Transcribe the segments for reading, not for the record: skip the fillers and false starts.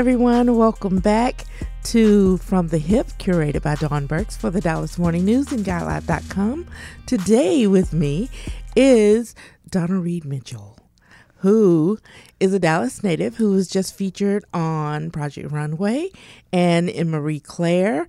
everyone. Welcome back to From the Hip, curated by Dawn Burks for the Dallas Morning News and GuideLive.com. Today with me is Donna Reed Mitchell, who is a Dallas native who was just featured on Project Runway and in Marie Claire.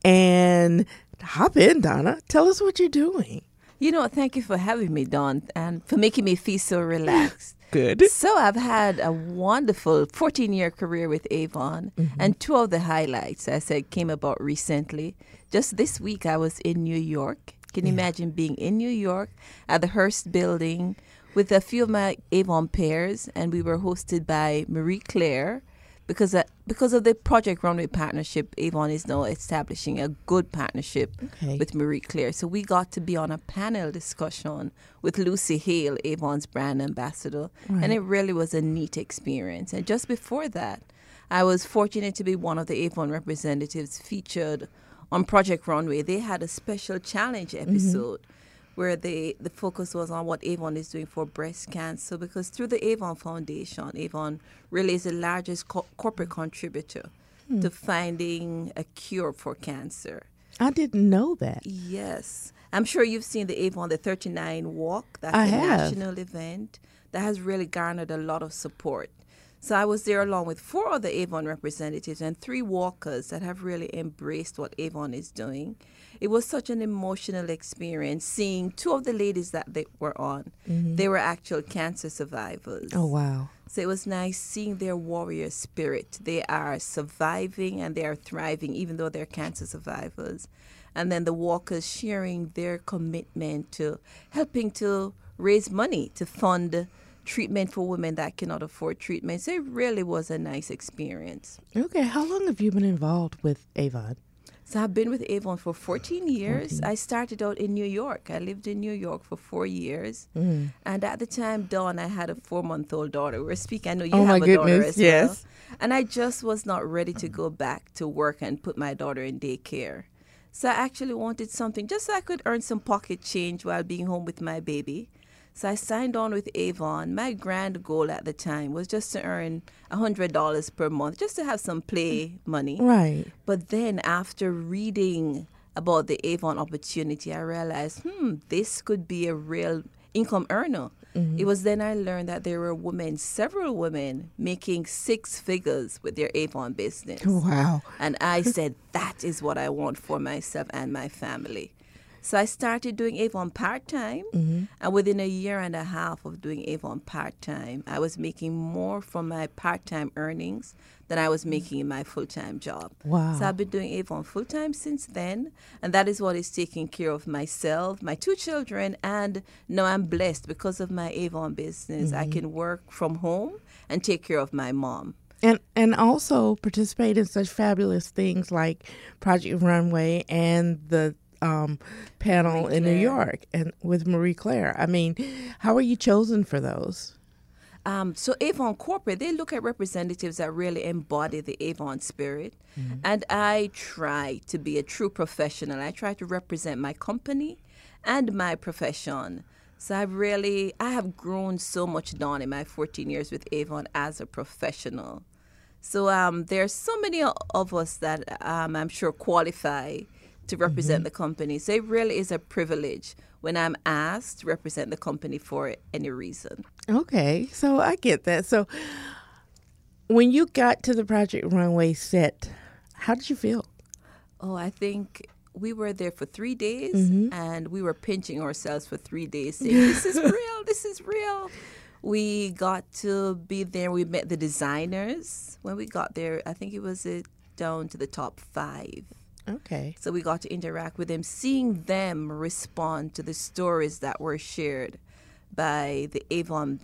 And hop in, Donna. Tell us what you're doing. You know, thank you for having me, Dawn, and for making me feel so relaxed. Good. So I've had a wonderful 14-year career with Avon, and two of the highlights, I said, came about recently. Just this week, I was in New York. Can you imagine being in New York at the Hearst Building with a few of my Avon peers, and we were hosted by Marie Claire. Because of the Project Runway partnership, Avon is now establishing a good partnership with Marie Claire. So we got to be on a panel discussion with Lucy Hale, Avon's brand ambassador, and it really was a neat experience. And just before that, I was fortunate to be one of the Avon representatives featured on Project Runway. They had a special challenge episode where the focus was on what Avon is doing for breast cancer, because through the Avon Foundation, Avon really is the largest corporate contributor to finding a cure for cancer. I didn't know that. Yes. I'm sure you've seen the Avon, the 39 Walk. That's I a have. national event that has really garnered a lot of support. So I was there along with 4 other Avon representatives and 3 walkers that have really embraced what Avon is doing. It was such an emotional experience seeing 2 of the ladies that they were on. They were actual cancer survivors. Oh, wow. So it was nice seeing their warrior spirit. They are surviving and they are thriving, even though they're cancer survivors. And then the walkers sharing their commitment to helping to raise money to fund treatment for women that cannot afford treatment. So it really was a nice experience. Okay. How long have you been involved with Avon? So I've been with Avon for 14 years. I started out in New York. I lived in New York for 4 years. And at the time, Dawn, I had a 4-month-old daughter. We were speaking. I know you have a daughter as well. And I just was not ready to go back to work and put my daughter in daycare. So I actually wanted something just so I could earn some pocket change while being home with my baby. So I signed on with Avon. My grand goal at the time was just to earn $100 per month, just to have some play money. Right. But then after reading about the Avon opportunity, I realized, this could be a real income earner. It was then I learned that there were women, several women, making 6 figures with their Avon business. Wow. And I said, that is what I want for myself and my family. So I started doing Avon part-time, and within a year and a half of doing Avon part-time, I was making more from my part-time earnings than I was making in my full-time job. Wow. So I've been doing Avon full-time since then, and that is what is taking care of myself, my 2 children, and now I'm blessed because of my Avon business. I can work from home and take care of my mom. And also participate in such fabulous things like Project Runway and the panel in New York and with Marie Claire. I mean, how are you chosen for those? So Avon Corporate, they look at representatives that really embody the Avon spirit. And I try to be a true professional. I try to represent my company and my profession. So I have grown so much, Dawn, in my 14 years with Avon as a professional. So there's so many of us that I'm sure qualify to represent the company. So it really is a privilege when I'm asked to represent the company for any reason. Okay, so I get that. So when you got to the Project Runway set, how did you feel? Oh, I think we were there for 3 days, and we were pinching ourselves for 3 days, saying, this is real, this is real. We got to be there. We met the designers. When we got there, I think it was down to the top 5. Okay. So we got to interact with them, seeing them respond to the stories that were shared by the Avon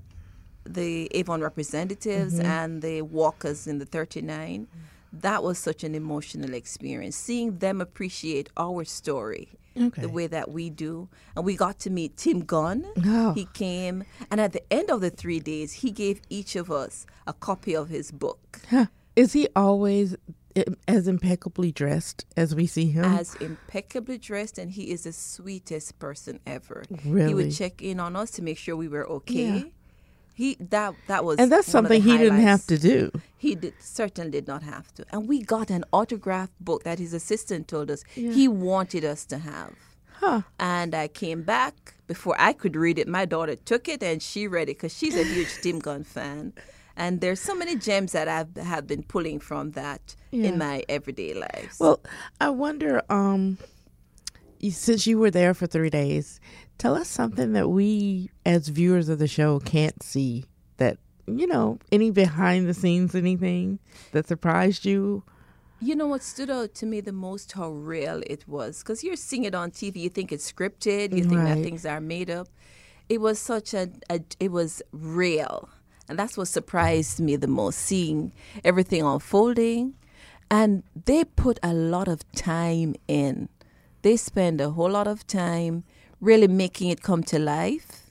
representatives and the walkers in the 39. That was such an emotional experience, seeing them appreciate our story the way that we do. And we got to meet Tim Gunn. Oh. He came, and at the end of the 3 days, he gave each of us a copy of his book. Huh. Is he always as impeccably dressed as we see him? As impeccably dressed, and he is the sweetest person ever. Really? He would check in on us to make sure we were okay. Yeah. That was, and that's one of the something he didn't have highlights. to do. He certainly did not have to. And we got an autograph book that his assistant told us Yeah. he wanted us to have. Huh. And I came back before I could read it. My daughter took it and she read it because she's a huge Tim Gunn fan. And there's so many gems that I have been pulling from that Yeah. in my everyday lives. Well, I wonder, since you were there for 3 days, tell us something that we as viewers of the show can't see, that, any behind the scenes, anything that surprised you? You know what stood out to me the most, how real it was. Because you're seeing it on TV, you think it's scripted, you think that Right. things are made up. It was it was real. And that's what surprised me the most, seeing everything unfolding. And they put a lot of time in. They spend a whole lot of time really making it come to life.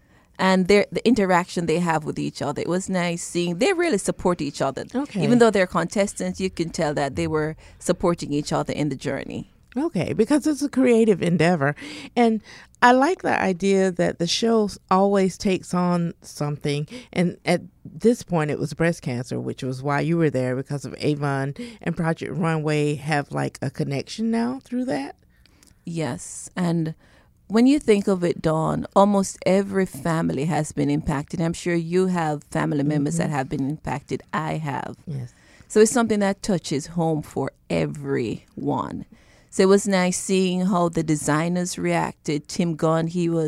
And the interaction they have with each other. It was nice seeing they really support each other. Okay. Even though they're contestants, you can tell that they were supporting each other in the journey. Okay, because it's a creative endeavor. And I like the idea that the show always takes on something. And at this point, it was breast cancer, which was why you were there, because of Avon and Project Runway have like a connection now through that. Yes. And when you think of it, Dawn, almost every family has been impacted. I'm sure you have family members that have been impacted. I have. Yes. So it's something that touches home for everyone. So it was nice seeing how the designers reacted. Tim Gunn,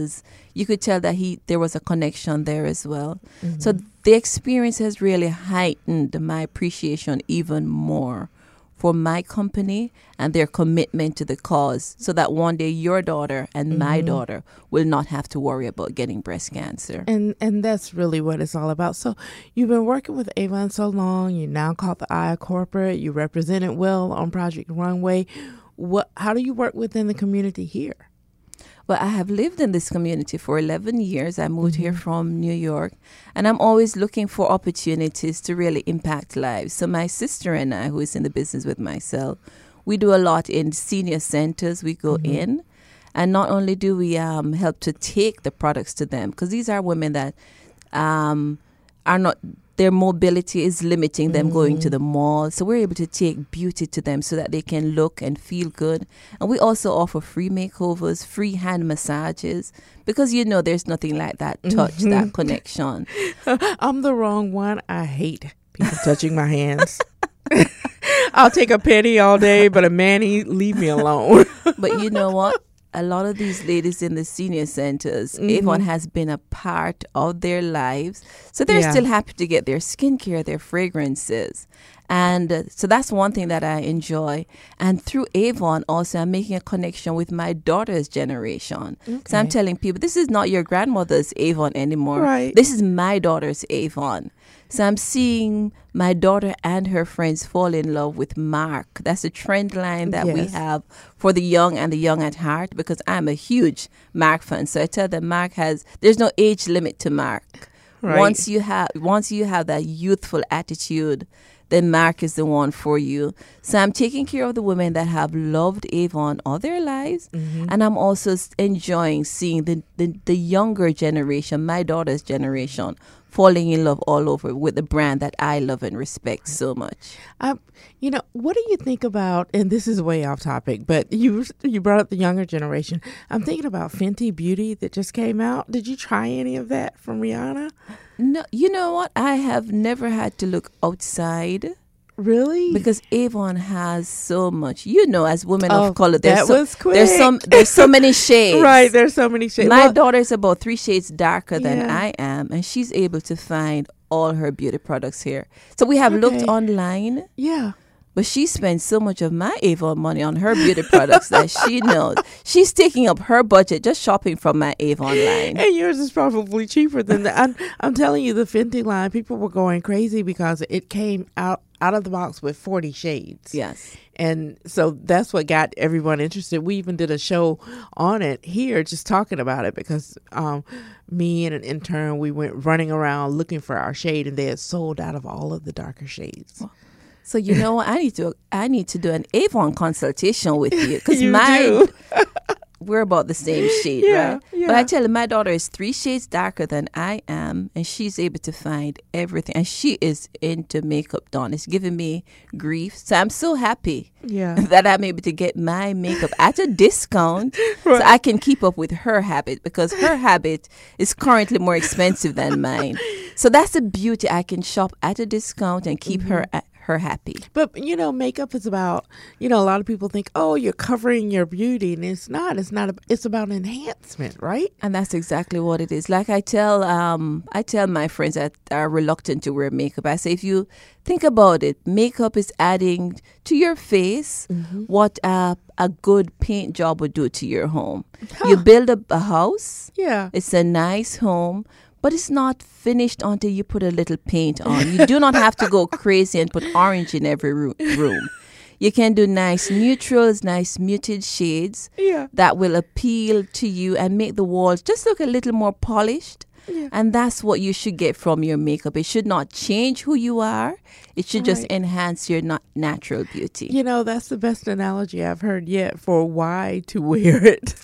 you could tell that there was a connection there as well. So the experience has really heightened my appreciation even more for my company and their commitment to the cause, so that one day your daughter and my daughter will not have to worry about getting breast cancer. And that's really what it's all about. So you've been working with Avon so long. You now caught the eye of corporate. You represented well on Project Runway. How do you work within the community here? Well, I have lived in this community for 11 years. I moved here from New York, and I'm always looking for opportunities to really impact lives. So my sister and I, who is in the business with myself, we do a lot in senior centers. We go in, and not only do we help to take the products to them, because these are women that are not, their mobility is limiting them going to the mall. So we're able to take beauty to them so that they can look and feel good. And we also offer free makeovers, free hand massages, because there's nothing like that touch, that connection. I'm the wrong one. I hate people touching my hands. I'll take a penny all day, but a mani, leave me alone. But you know what? A lot of these ladies in the senior centers, Avon has been a part of their lives. So they're still happy to get their skincare, their fragrances. And so that's one thing that I enjoy. And through Avon also, I'm making a connection with my daughter's generation. Okay. So I'm telling people, this is not your grandmother's Avon anymore. Right. This is my daughter's Avon. So I'm seeing my daughter and her friends fall in love with Marc. That's a trend line that we have for the young and the young at heart, because I'm a huge Marc fan. So I tell them there's no age limit to Marc. Right. Once you have that youthful attitude, then Marc is the one for you. So I'm taking care of the women that have loved Avon all their lives. And I'm also enjoying seeing the younger generation, my daughter's generation, falling in love all over with the brand that I love and respect so much. What do you think about, and this is way off topic, but you brought up the younger generation. I'm thinking about Fenty Beauty that just came out. Did you try any of that from Rihanna? No, you know what? I have never had to look outside. Really? Because Avon has so much. As women of color, was quick. There's so many shades. Right, there's so many shades. My daughter is about 3 shades darker than Yeah. I am, and she's able to find all her beauty products here. So we have looked online, Yeah. but she spends so much of my Avon money on her beauty products that she knows. She's taking up her budget just shopping from my Avon line. And yours is probably cheaper than that. I'm telling you, the Fenty line, people were going crazy because it came out of the box with 40 shades. Yes. And so that's what got everyone interested. We even did a show on it here, just talking about it, because me and an intern, we went running around looking for our shade, and they had sold out of all of the darker shades. So you know what? I need to do an Avon consultation with you, because we're about the same shade, Yeah, right? yeah. But I tell you, my daughter is 3 shades darker than I am, and she's able to find everything. And she is into makeup, Dawn. It's giving me grief. So I'm so happy Yeah. that I'm able to get my makeup at a discount Right. so I can keep up with her habit, because her habit is currently more expensive than mine. So that's the beauty. I can shop at a discount and keep her happy. But, makeup is about, a lot of people think, oh, you're covering your beauty. And it's not. It's about enhancement, right? And that's exactly what it is. Like I tell my friends that are reluctant to wear makeup, I say, if you think about it, makeup is adding to your face what a good paint job would do to your home. You build a house. Yeah. It's a nice home, but it's not finished until you put a little paint on. You do not have to go crazy and put orange in every room. You can do nice neutrals, nice muted shades Yeah. that will appeal to you and make the walls just look a little more polished. Yeah. And that's what you should get from your makeup. It should not change who you are. It should just Right. enhance your natural beauty. That's the best analogy I've heard yet for why to wear it.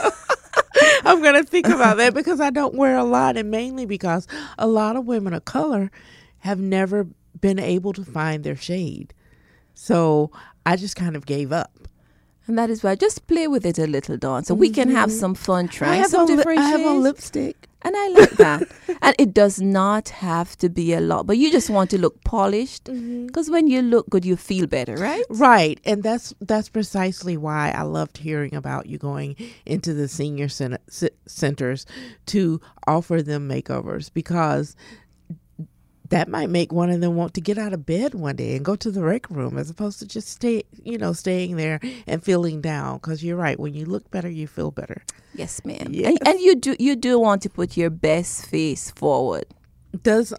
I'm going to think about that because I don't wear a lot, and mainly because a lot of women of color have never been able to find their shade. So I just kind of gave up. And that is why just play with it a little, Dawn, so we can have some fun trying some different I have a shades. lipstick. And I like that. And it does not have to be a lot, but you just want to look polished, because when you look good, you feel better, right? Right. And that's precisely why I loved hearing about you going into the senior centers to offer them makeovers, because that might make one of them want to get out of bed one day and go to the rec room as opposed to just staying there and feeling down. Because you're right. When you look better, you feel better. Yes, ma'am. Yes. And you do want to put your best face forward. Does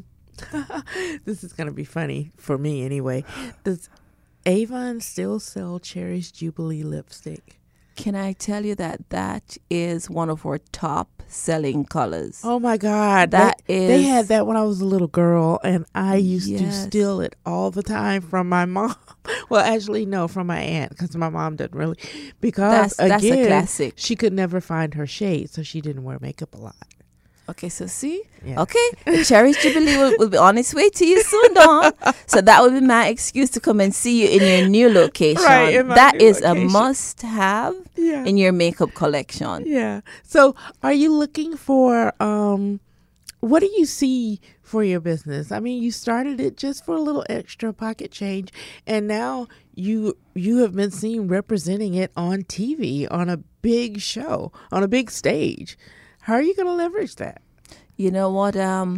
this is going to be funny for me anyway. Does Avon still sell Cherry's Jubilee lipstick? Can I tell you that is one of our top selling colors? Oh my God. They had that when I was a little girl, and I used to steal it all the time from my mom. Well, actually, no, from my aunt, because my mom didn't really. Because, that's again, a classic. She could never find her shade, so she didn't wear makeup a lot. Okay, so see? Yeah. Okay, Cherry's Jubilee will be on its way to you soon, Dawn. So that will be my excuse to come and see you in your new location. Right, in my that new is location. a must-have Yeah. in your makeup collection. Yeah. So are you looking for, what do you see for your business? I mean, you started it just for a little extra pocket change, and now you have been seen representing it on TV, on a big show, on a big stage. How are you going to leverage that? You know what?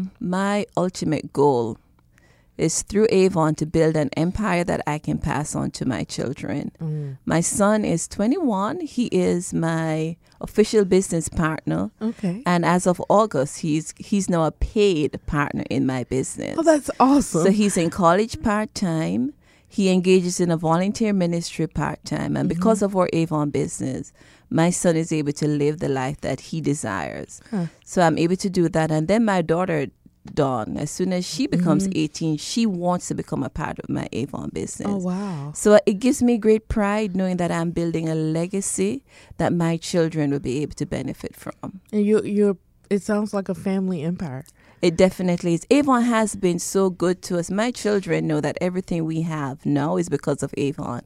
My ultimate goal is through Avon to build an empire that I can pass on to my children. My son is 21. He is my official business partner. Okay. And as of August, he's now a paid partner in my business. Oh, that's awesome. So he's in college part-time. He engages in a volunteer ministry part-time. And because of our Avon business, my son is able to live the life that he desires. So I'm able to do that. And then my daughter, Dawn, as soon as she becomes 18, she wants to become a part of my Avon business. Oh, wow. So it gives me great pride knowing that I'm building a legacy that my children will be able to benefit from. And it sounds like a family empire. It definitely is. Avon has been so good to us. My children know that everything we have now is because of Avon.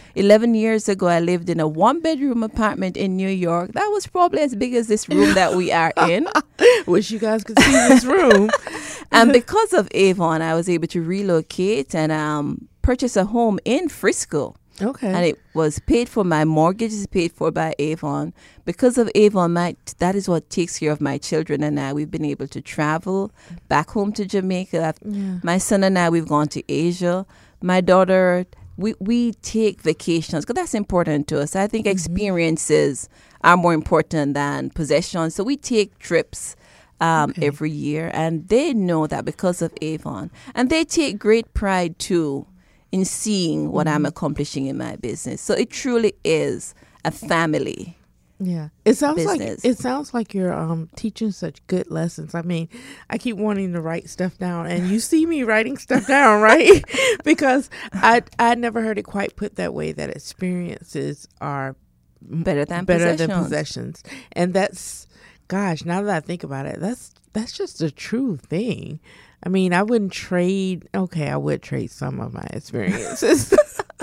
11 years ago, I lived in a one-bedroom apartment in New York. That was probably as big as this room that we are in. Wish you guys could see this room. And because of Avon, I was able to relocate and purchase a home in Frisco. Okay. And it was paid for. My mortgage is paid for by Avon. Because of Avon, that is what takes care of my children and I. We've been able to travel back home to Jamaica. My son and I, we've gone to Asia. My daughter, we take vacations because that's important to us. I think experiences are more important than possessions. So we take trips every year, and they know that because of Avon. And they take great pride, too, in seeing what I'm accomplishing in my business. So it truly is a family. Yeah. It business. sounds like you're teaching such good lessons. I mean, I keep wanting to write stuff down, and you see me writing stuff down, right? Because I never heard it quite put that way, that experiences are better than possessions. And that's, gosh, now that I think about it, that's just a true thing. I mean, I would trade some of my experiences.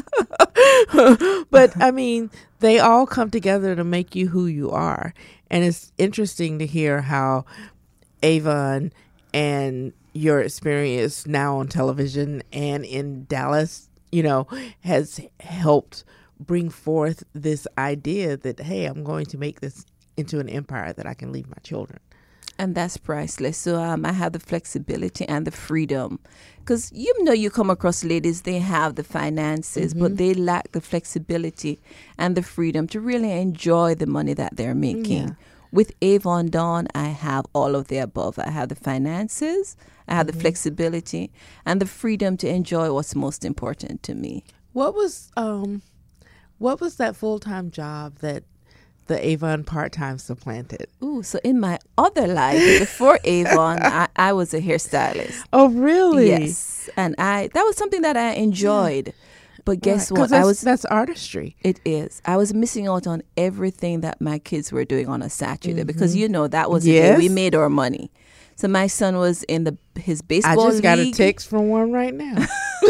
But I mean, they all come together to make you who you are. And it's interesting to hear how Avon and your experience now on television and in Dallas, has helped bring forth this idea that, hey, I'm going to make this into an empire that I can leave my children. And that's priceless. So I have the flexibility and the freedom. Because you come across ladies, they have the finances, but they lack the flexibility and the freedom to really enjoy the money that they're making. Yeah. With Avon Dawn, I have all of the above. I have the finances, I have the flexibility, and the freedom to enjoy what's most important to me. What was that full-time job that the Avon part-time supplanted? Ooh, so in my other life, before Avon, I was a hairstylist. Oh, really? Yes. And that was something that I enjoyed. Yeah. But guess what? That's artistry. It is. I was missing out on everything that my kids were doing on a Saturday because, that was the day we made our money. So my son was in his baseball league. I just got a text from one right now.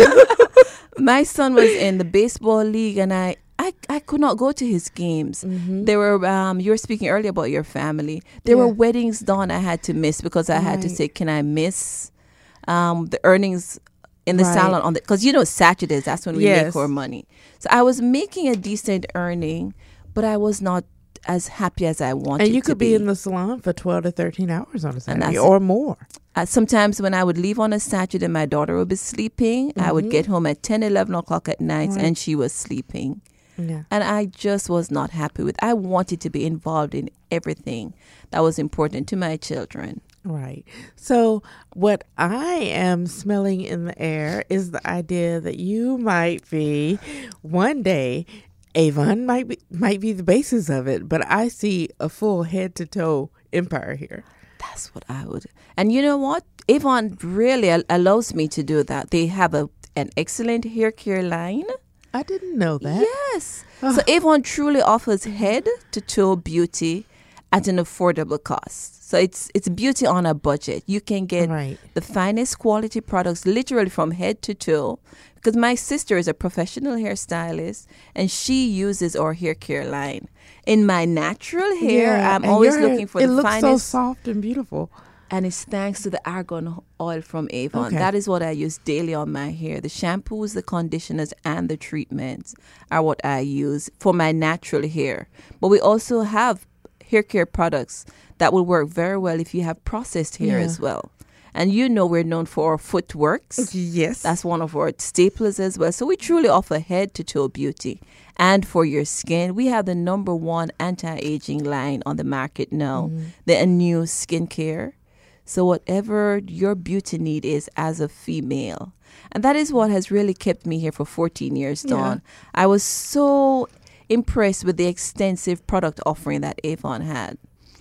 My son was in the baseball league, and I could not go to his games. There were, you were speaking earlier about your family. There were weddings, Dawn, I had to miss because I had to say, can I miss the earnings in the salon because Saturdays, that's when we make our money. So I was making a decent earning, but I was not as happy as I wanted to be. And you could be in the salon for 12 to 13 hours on a Saturday or more. Sometimes when I would leave on a Saturday, my daughter would be sleeping. I would get home at 10, 11 o'clock at night and she was sleeping. Yeah. And I just was not happy with it. I wanted to be involved in everything that was important to my children. Right. So what I am smelling in the air is the idea that you might be one day, Avon might be the basis of it, but I see a full head to toe empire here. That's what I would. And you know what? Avon really allows me to do that. They have an excellent hair care line. I didn't know that. Yes. So Avon truly offers head to toe beauty at an affordable cost. So it's beauty on a budget. You can get the finest quality products literally from head to toe. Because my sister is a professional hairstylist and she uses our hair care line. In my natural hair, I'm always looking for the finest. It looks so soft and beautiful. And it's thanks to the argan oil from Avon. Okay. That is what I use daily on my hair. The shampoos, the conditioners, and the treatments are what I use for my natural hair. But we also have hair care products that will work very well if you have processed hair as well. And we're known for our footworks. Yes. That's one of our staples as well. So we truly offer head to toe beauty. And for your skin, we have the #1 anti-aging line on the market now, the Anew skincare. So whatever your beauty need is as a female. And that is what has really kept me here for 14 years, Dawn. I was so impressed with the extensive product offering that Avon had.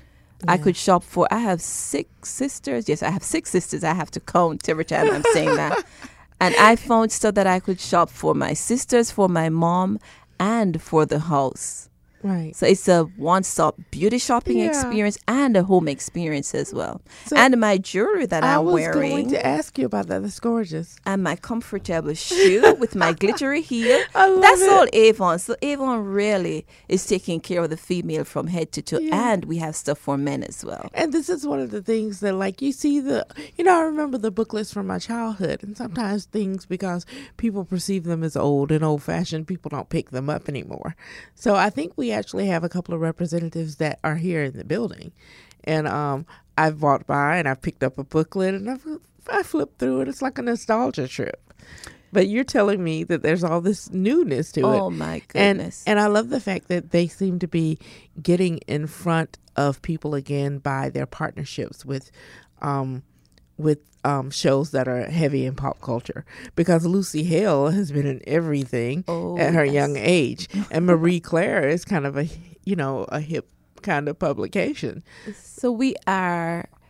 I could shop for, I have 6 sisters. Yes, I have 6 sisters. I have to count every time I'm saying that. And I found stuff that I could shop for my sisters, for my mom, and for the house. Right. So it's a one-stop beauty shopping experience and a home experience as well. So and my jewelry that I'm wearing. I was going to ask you about that. That's gorgeous. And my comfortable shoe with my glittery heel. That's all Avon. So Avon really is taking care of the female from head to toe. Yeah. And we have stuff for men as well. And this is one of the things that, like, you see I remember the booklets from my childhood. And sometimes things, because people perceive them as old and old-fashioned, people don't pick them up anymore. So I think we actually have a couple of representatives that are here in the building, and I've walked by and I've picked up a booklet and I flipped through it. It's like a nostalgia trip. But you're telling me that there's all this newness to it. Oh my goodness! And I love the fact that they seem to be getting in front of people again by their partnerships with shows that are heavy in pop culture, because Lucy Hale has been in everything at her young age, and Marie Claire is kind of a hip kind of publication. So we are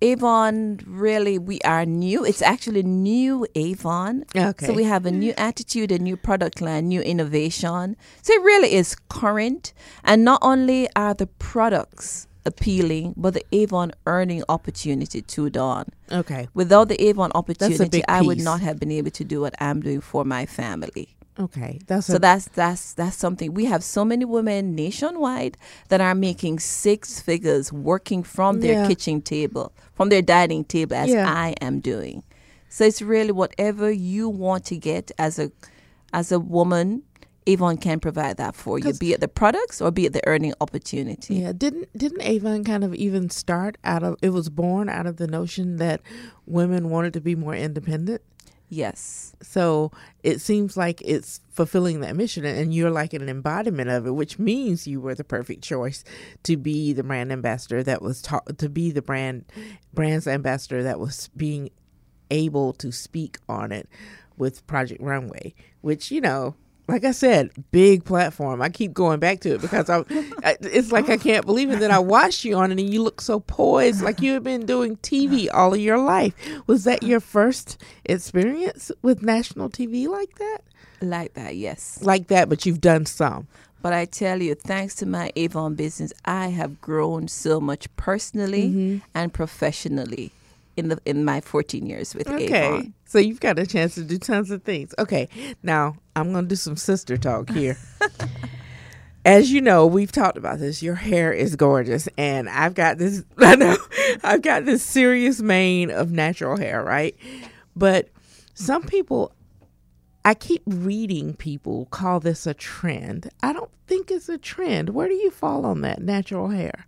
Avon, really, we are new. It's actually new Avon. Okay. So we have a new attitude, a new product line, new innovation. So it really is current. And not only are the products appealing, but the Avon earning opportunity too, Dawn. Okay. Without the Avon opportunity, big I would piece. not have been able to do what I'm doing for my family. Okay. So that's something. We have so many women nationwide that are making 6 figures working from their Yeah. kitchen table, from their dining table, as Yeah. I am doing. So it's really whatever you want to get as a woman, Avon can provide that for you, 'Cause- be it the products or be it the earning opportunity. Yeah, didn't Avon kind of even start out of, it was born out of the notion that women wanted to be more independent? Yes. So it seems like it's fulfilling that mission, and you're like an embodiment of it, which means you were the perfect choice to be the brand ambassador that was to be the brand's ambassador that was being able to speak on it with Project Runway, which, like I said, big platform. I keep going back to it because it's like I can't believe it. Then I watched you on it and you look so poised, like you have been doing TV all of your life. Was that your first experience with national TV like that? Like that, yes. Like that, but you've done some. But I tell you, thanks to my Avon business, I have grown so much personally and professionally in my 14 years with Avon. So you've got a chance to do tons of things. Okay, now I'm going to do some sister talk here. As you know, we've talked about this. Your hair is gorgeous, and I've got this. I know I've got this serious mane of natural hair, right? But some people, I keep reading people call this a trend. I don't think it's a trend. Where do you fall on that natural hair?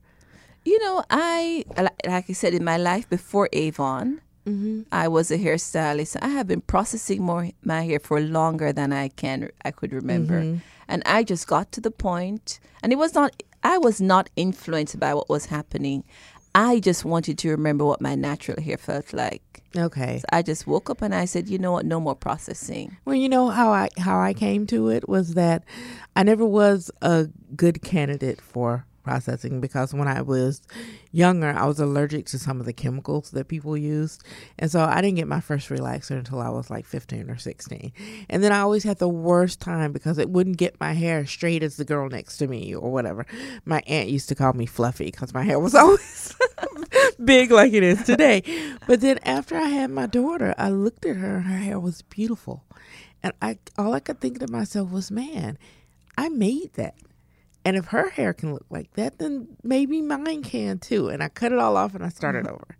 Like I said, in my life before Avon, I was a hairstylist. I have been processing my hair for longer than I could remember. And I just got to the point, and I was not influenced by what was happening. I just wanted to remember what my natural hair felt like. Okay. So I just woke up and I said, you know what, no more processing. Well, you know how I came to it was that I never was a good candidate for processing because when I was younger, I was allergic to some of the chemicals that people used. And so I didn't get my first relaxer until I was like 15 or 16. And then I always had the worst time because it wouldn't get my hair straight as the girl next to me or whatever. My aunt used to call me Fluffy because my hair was always big like it is today. But then after I had my daughter, I looked at her and her hair was beautiful. And all I could think to myself was, man, I made that. And if her hair can look like that, then maybe mine can too. And I cut it all off and I started over.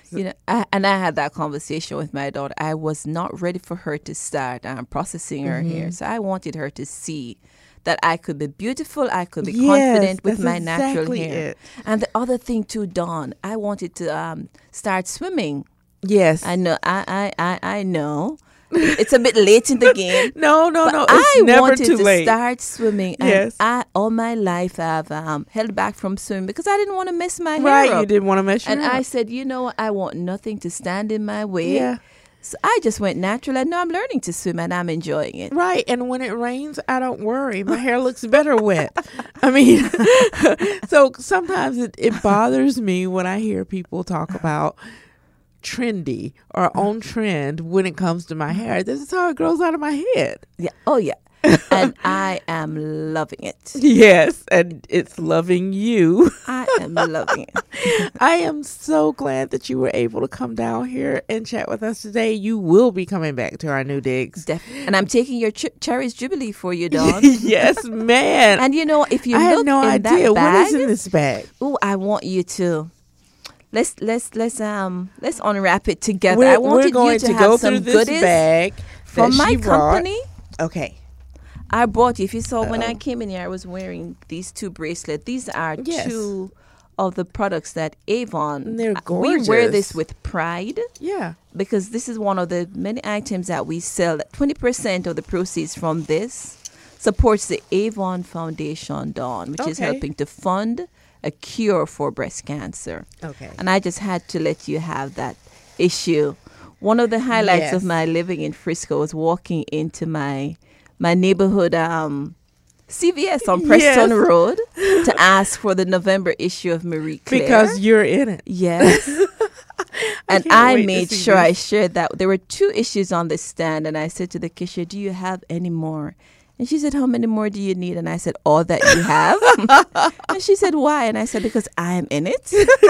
I had that conversation with my daughter. I was not ready for her to start processing her hair. So I wanted her to see that I could be beautiful. I could be confident with my natural hair. It. And the other thing too, Dawn, I wanted to start swimming. Yes. I know. I know. It's a bit late in the game. No. It's I never wanted too to late. start swimming. And Yes. all my life I've held back from swimming because I didn't want to mess my hair Right, up. you didn't want to mess your And hair I up. said, you know what? I want nothing to stand in my way. Yeah. So I just went natural. And now I'm learning to swim and I'm enjoying it. Right, and when it rains, I don't worry. My hair looks better wet. I mean, so sometimes it bothers me when I hear people talk about trendy or on trend when it comes to my hair. This is how it grows out of my head. Yeah. Oh, yeah. And I am loving it. Yes, and it's loving you. I am loving it. I am so glad that you were able to come down here and chat with us today. You will be coming back to our new digs. And I'm taking your Cherry's Jubilee for you, Dawn. Yes, man. And you know, if you I look had no in idea that what bag, is in this bag. oh, I want you to let's unwrap it together. I wanted we're going you to go have some through this goodies bag from that my she brought. company. Okay. I brought you. If you saw when I came in here, I was wearing these 2 bracelets. These are Yes. 2 of the products that Avon. They're We wear gorgeous. this with pride Yeah. because this is one of the many items that we sell. 20% of the proceeds from this supports the Avon Foundation, Dawn, which is Okay. helping to fund a cure for breast cancer. Okay. And I just had to let you have that issue. One of the highlights Yes. of my living in Frisco was walking into my neighborhood CVS on Preston Yes. Road to ask for the November issue of Marie Claire. Because you're in it. Yes. And I made sure I shared that. There were 2 issues on the stand, and I said to the cashier, "Do you have any more?" And she said, "How many more do you need?" And I said, "All that you have." And she said, "Why?" And I said, "Because I'm in it."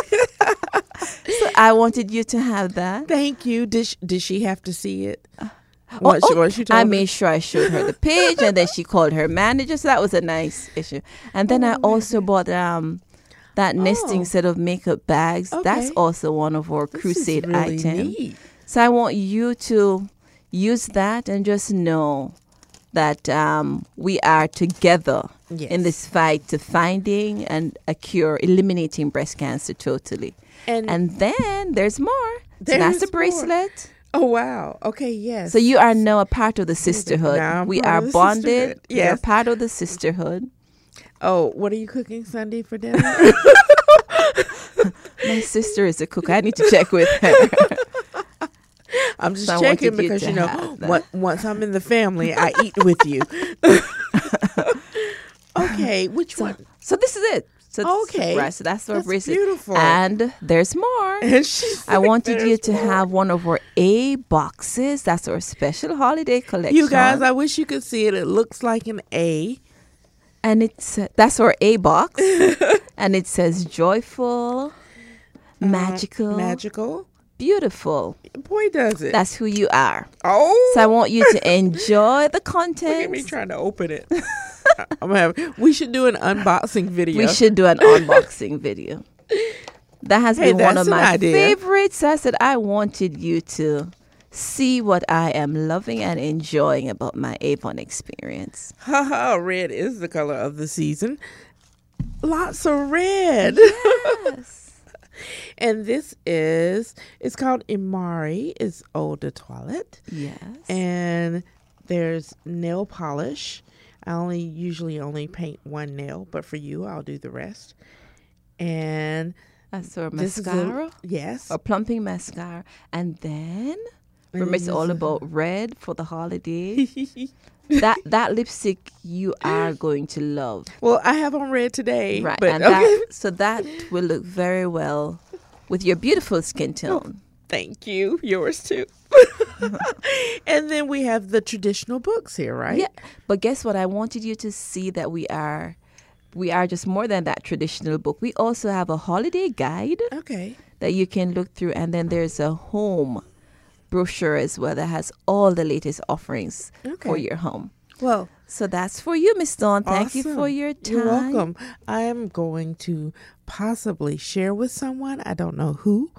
So I wanted you to have that. Thank you. Did she have to see it? I made sure I showed her the page, and then she called her manager. So that was a nice issue. And then I also bought that nesting set of makeup bags. Okay. That's also one of our crusade items. Neat. So I want you to use that and just know that we are together in this fight to finding and a cure, eliminating breast cancer totally. And then there's more. So that's the bracelet. Oh, wow. Okay, yes. So you are now a part of the sisterhood. We are bonded. Yes. We are part of the sisterhood. Oh, what are you cooking Sunday for dinner? My sister is a cook. I need to check with her. I'm just checking because, once I'm in the family, I eat with you. Okay, which one? So this is it. So okay. So that's our bracelet. Beautiful. And there's more. I wanted you to have one of our A boxes. That's our special holiday collection. You guys, I wish you could see it. It looks like an A. And that's our A box. And it says joyful, magical, beautiful. Boy, does it. That's who you are. Oh. So I want you to enjoy the content. Look at me trying to open it. We should do an unboxing video. We should do an unboxing video. That has been one of my favorites. I said I wanted you to see what I am loving and enjoying about my Avon experience. Red is the color of the season. Lots of red. Yes. And this it's called Imari. It's Eau de Toilette. Yes. And there's nail polish. I usually only paint one nail, but for you, I'll do the rest. And that's our mascara. Yes. Or plumping mascara. And then remember, it's all about red for the holiday. that lipstick you are going to love. Well, I have on red today. Right. But, and so that will look very well with your beautiful skin tone. Thank you. Yours too. And then we have the traditional books here, right? Yeah. But guess what? I wanted you to see that we are just more than that traditional book. We also have a holiday guide. Okay. That you can look through. And then there's a home brochure as well that has all the latest offerings for your home. Well, so that's for you, Miss Dawn. Thank you for your time. You're welcome. I am going to possibly share with someone. I don't know who.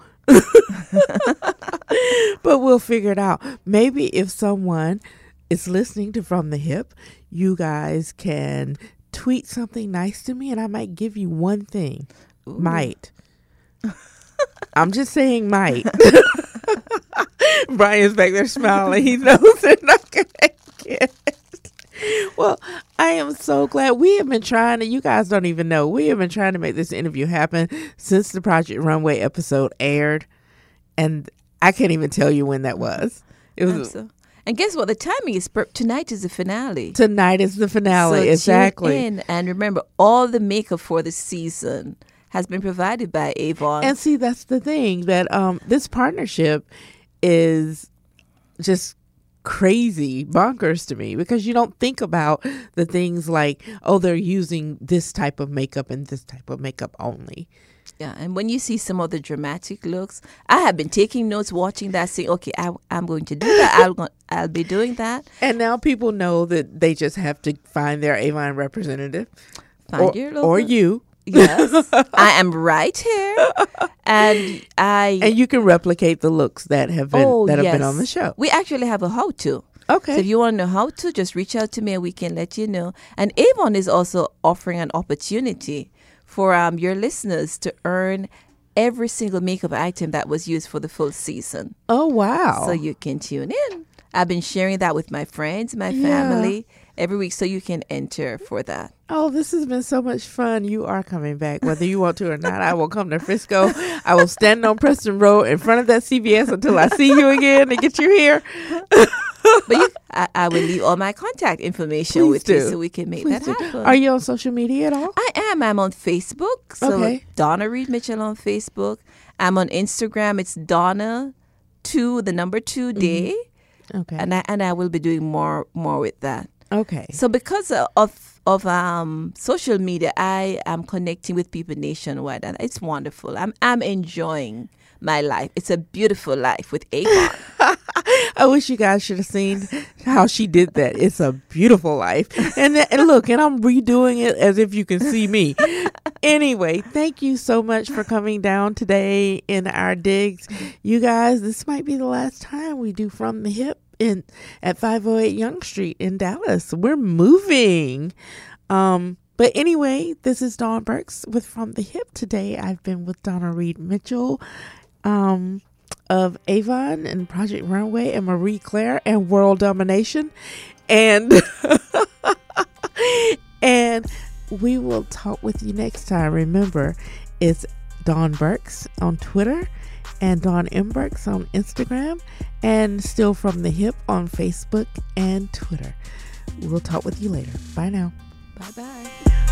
But we'll figure it out. Maybe if someone is listening to From the Hip, you guys can tweet something nice to me and I might give you one thing. Ooh. Might. I'm just saying might. Brian's back there smiling. He knows they're not going to get it. Well, I am so glad. We have been trying to, you guys don't even know, we have been trying to make this interview happen since the Project Runway episode aired. And I can't even tell you when that was. It was. And guess what? The timing is tonight is the finale. Tonight is the finale, so exactly. Tune in and remember, all the makeup for the season has been provided by Avon. And see, that's the thing, that this partnership is just crazy bonkers to me, because you don't think about the things like, oh, they're using this type of makeup and this type of makeup only. Yeah, and when you see some of the dramatic looks, I have been taking notes, watching that, saying, okay, I'm going to do that. I'll be doing that. And now people know that they just have to find their Avon representative. Find your local. Or you. Yes, I am right here, and you can replicate the looks that have been been on the show. We actually have a how-to. Okay. So if you want to know how to, just reach out to me and we can let you know. And Avon is also offering an opportunity for your listeners to earn every single makeup item that was used for the full season. Oh, wow. So you can tune in. I've been sharing that with my friends, my family, every week, so you can enter for that. Oh, this has been so much fun. You are coming back, whether you want to or not. I will come to Frisco. I will stand on Preston Road in front of that CVS until I see you again and get you here. But I will leave all my contact information Please with do. you so we can make Please that do. happen. Are you on social media at all? I am. I'm on Facebook. So Okay. Donna Reed Mitchell on Facebook. I'm on Instagram. It's Donna 2, the number 2 day. Okay. And I will be doing more with that. Okay. So because of social media, I am connecting with people nationwide, and it's wonderful. I'm enjoying my life. It's a beautiful life with Avon. I wish you guys should have seen how she did that. It's a beautiful life. And look, and I'm redoing it as if you can see me. Anyway, thank you so much for coming down today in our digs. You guys, this might be the last time we do From the Hip at 508 Young Street in Dallas. We're moving. But anyway, this is Dawn Burks with From the Hip. Today I've been with Donna Reed Mitchell of Avon and Project Runway and Marie Claire and World Domination. And and we will talk with you next time. Remember, it's Dawn Burks on Twitter and Dawn M. Burks on Instagram, and Still From the Hip on Facebook and Twitter. We'll talk with you later. Bye now. Bye-bye.